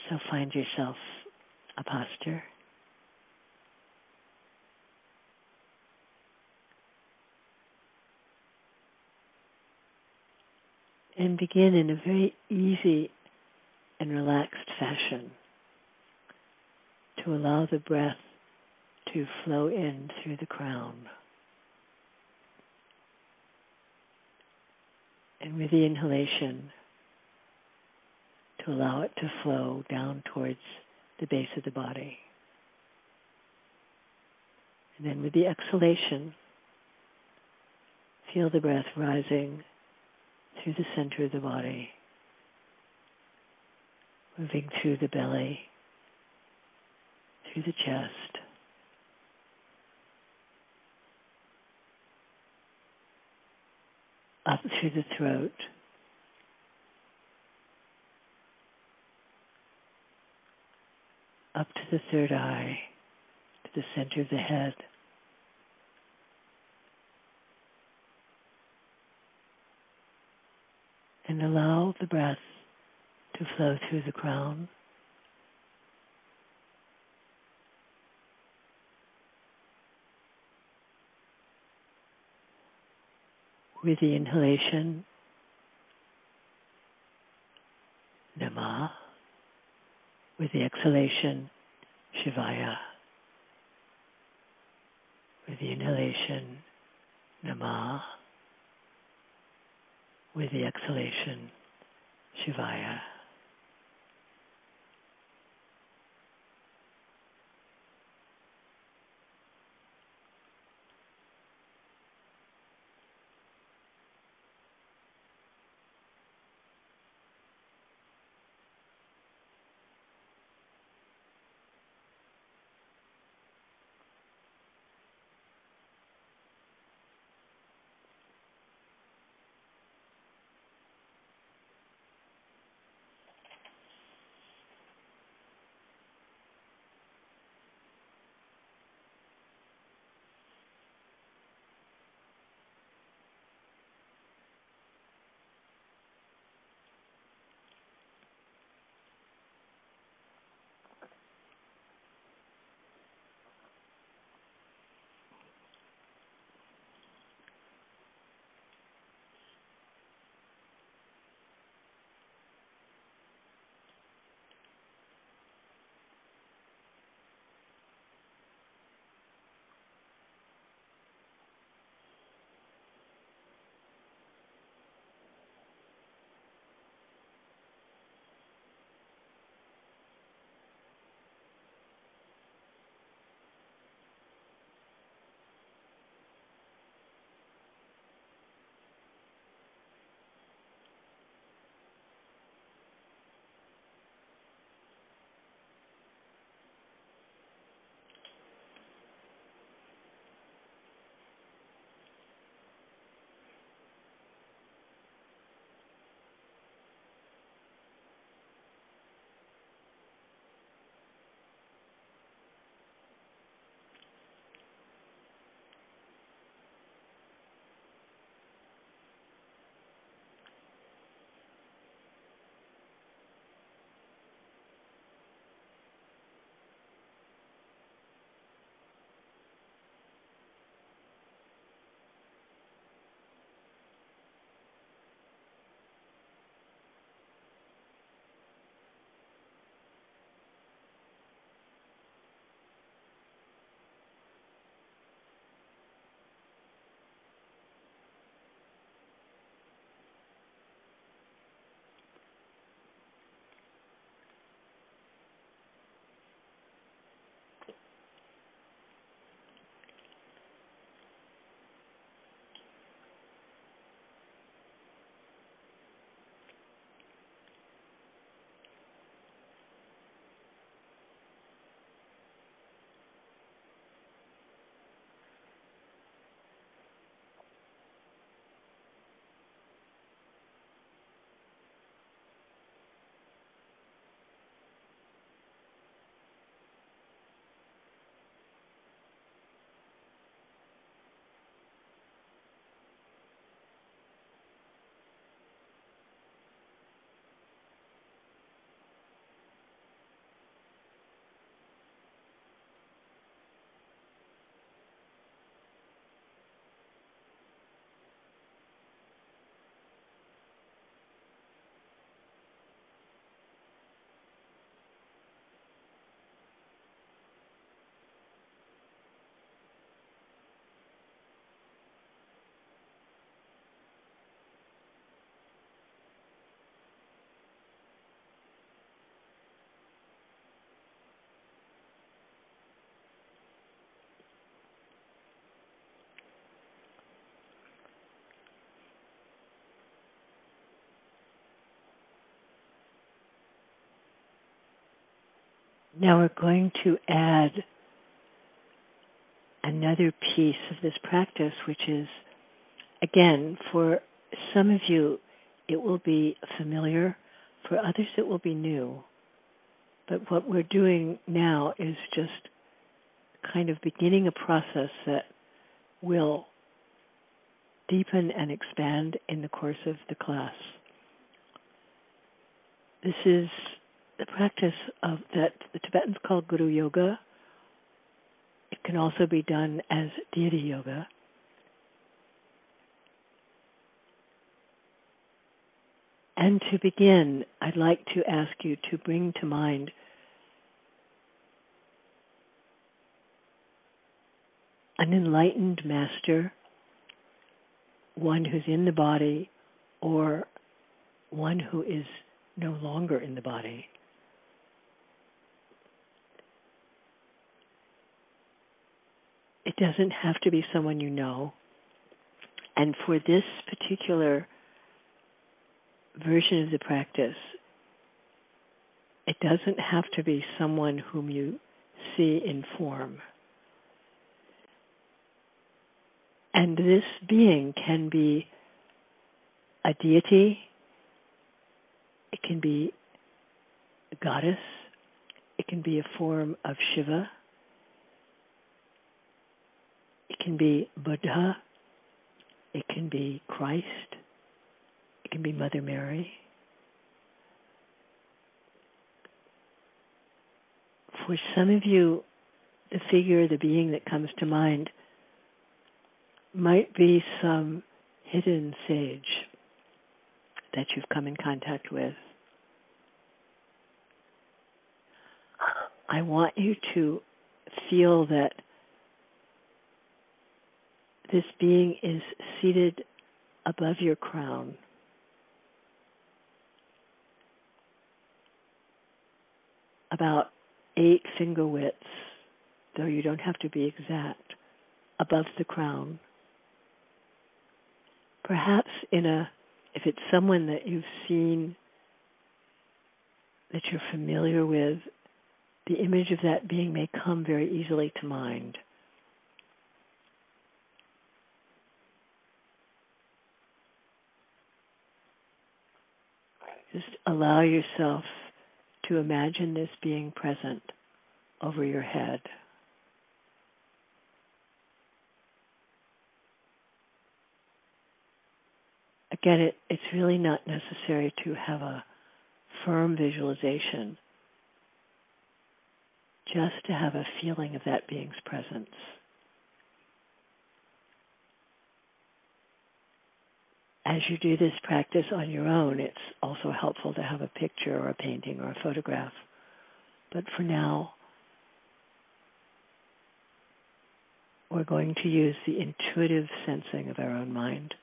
So find yourself a posture. And begin in a very easy and relaxed fashion to allow the breath to flow in through the crown. And with the inhalation, to allow it to flow down towards the base of the body. And then with the exhalation, feel the breath rising through the center of the body, moving through the belly, through the chest, up through the throat, up to the third eye, to the center of the head. And allow the breath to flow through the crown. With the inhalation, Namah. With the exhalation, Shivaya. With the inhalation, Namah. With the exhalation, Shivaya. Now we're going to add another piece of this practice, which is, again, for some of you, it will be familiar. For others, it will be new. But what we're doing now is just kind of beginning a process that will deepen and expand in the course of the class. This is the practice of that the Tibetans call Guru Yoga. It can also be done as Deity Yoga. And to begin, I'd like to ask you to bring to mind an enlightened master, one who's in the body or one who is no longer in the body. It doesn't have to be someone you know. And for this particular version of the practice, it doesn't have to be someone whom you see in form. And this being can be a deity, it can be a goddess, it can be a form of Shiva, it can be Buddha, it can be Christ, it can be Mother Mary. For some of you, the figure, the being that comes to mind might be some hidden sage that you've come in contact with. I want you to feel that this being is seated above your crown. About 8 finger widths, though you don't have to be exact, above the crown. Perhaps if it's someone that you've seen, that you're familiar with, the image of that being may come very easily to mind. Just allow yourself to imagine this being present over your head. Again, it's really not necessary to have a firm visualization, just to have a feeling of that being's presence. As you do this practice on your own, it's also helpful to have a picture or a painting or a photograph. But for now, we're going to use the intuitive sensing of our own mind.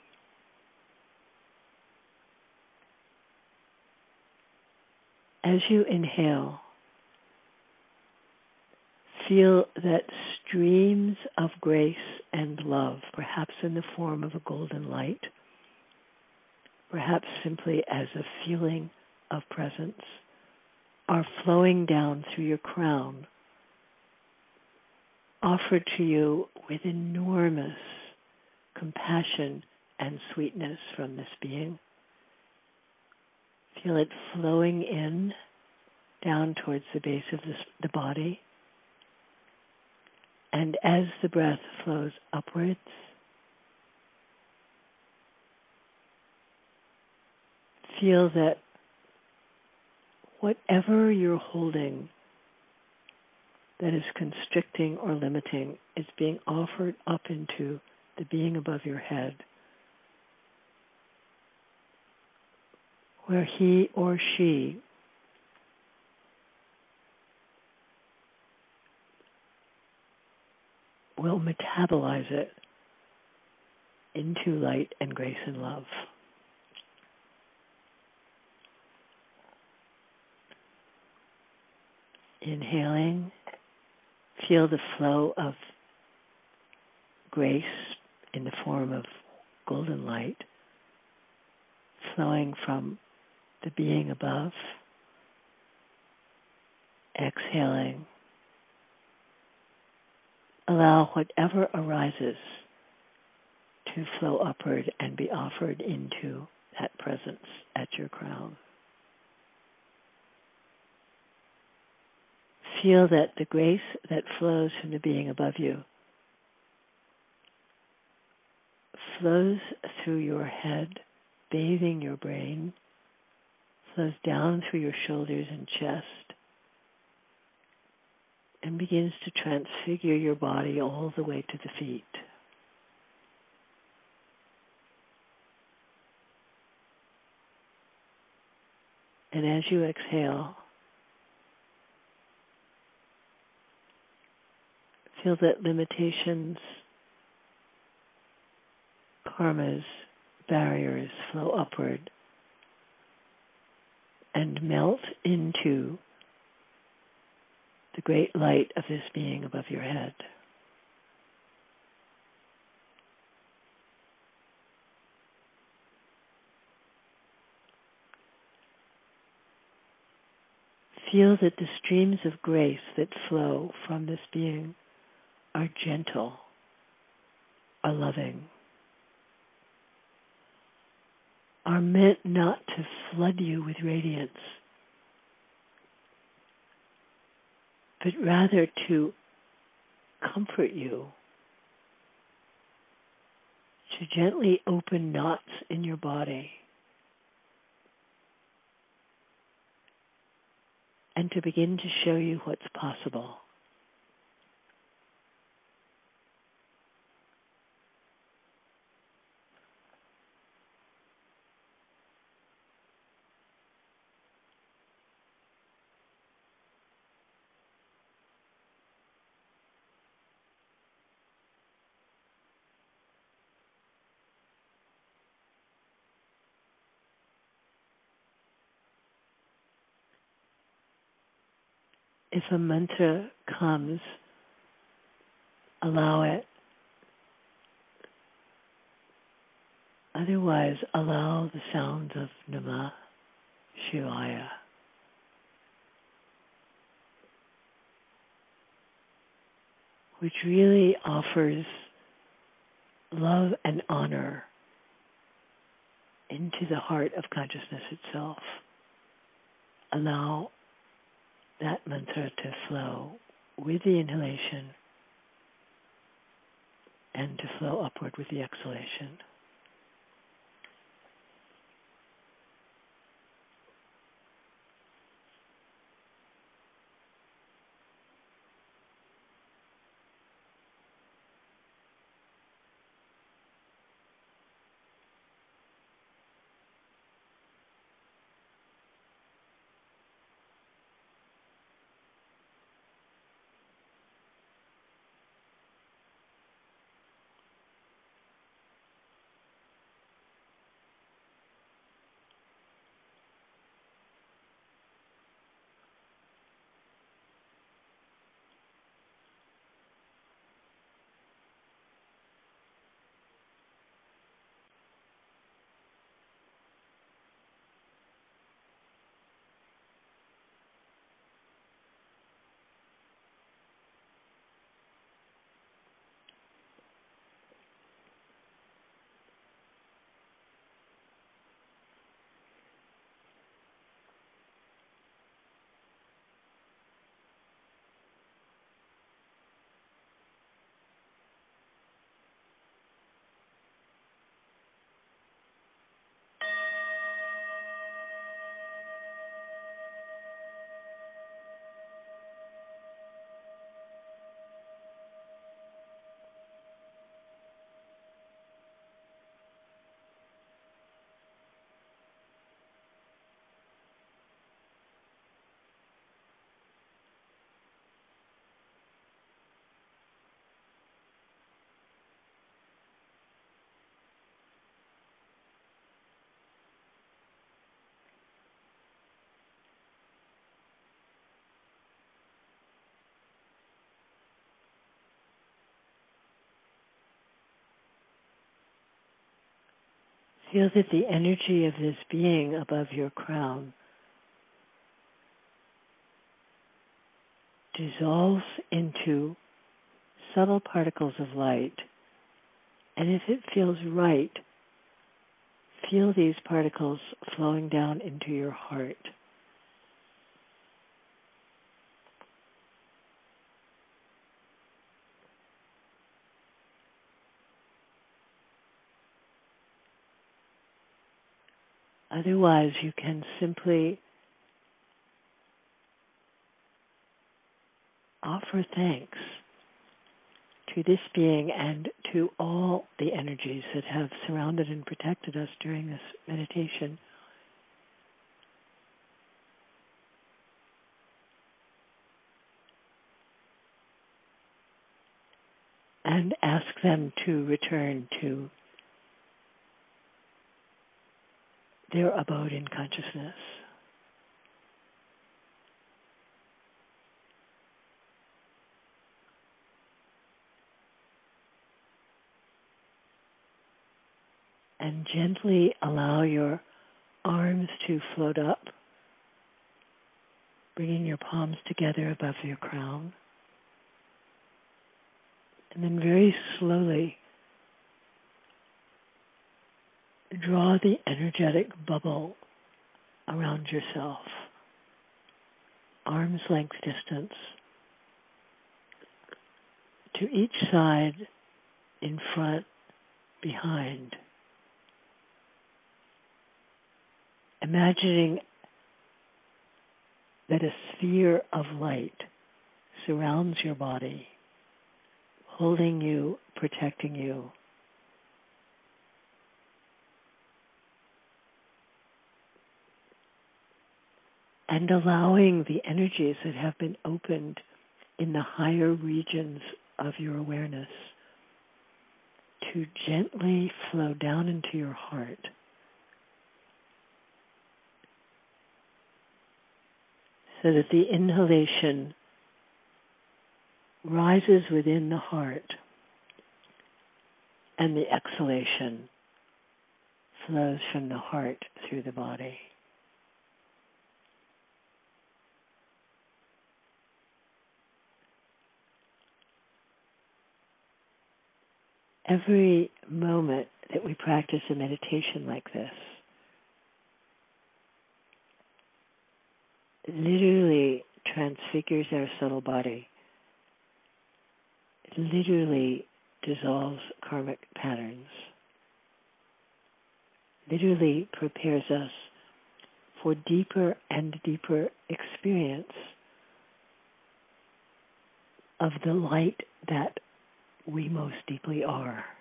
As you inhale, feel that streams of grace and love, perhaps in the form of a golden light, perhaps simply as a feeling of presence, are flowing down through your crown, offered to you with enormous compassion and sweetness from this being. Feel it flowing in, down towards the base of the body. And as the breath flows upwards, feel that whatever you're holding that is constricting or limiting is being offered up into the being above your head, where he or she will metabolize it into light and grace and love. Inhaling, feel the flow of grace in the form of golden light flowing from the being above. exhaling, allow whatever arises to flow upward and be offered into that presence at your crown. Feel that the grace that flows from the being above you flows through your head, bathing your brain, flows down through your shoulders and chest, and begins to transfigure your body all the way to the feet. And as you exhale, feel that limitations, karmas, barriers flow upward and melt into the great light of this being above your head. Feel that the streams of grace that flow from this being are gentle, are loving, are meant not to flood you with radiance, but rather to comfort you, to gently open knots in your body, and to begin to show you what's possible. If a mantra comes, allow it. Otherwise, allow the sound of Namah Shivaya. Which really offers love and honor into the heart of consciousness itself. Allow that mantra to flow with the inhalation and to flow upward with the exhalation. Feel that the energy of this being above your crown dissolves into subtle particles of light. And if it feels right, feel these particles flowing down into your heart. Otherwise, you can simply offer thanks to this being and to all the energies that have surrounded and protected us during this meditation. And ask them to return to their abode in consciousness. And gently allow your arms to float up, bringing your palms together above your crown. And then very slowly draw the energetic bubble around yourself, arm's length distance, to each side, in front, behind. Imagining that a sphere of light surrounds your body, holding you, protecting you. And allowing the energies that have been opened in the higher regions of your awareness to gently flow down into your heart. So that the inhalation rises within the heart and the exhalation flows from the heart through the body. Every moment that we practice a meditation like this literally transfigures our subtle body. It literally dissolves karmic patterns. Literally prepares us for deeper and deeper experience of the light that we most deeply are.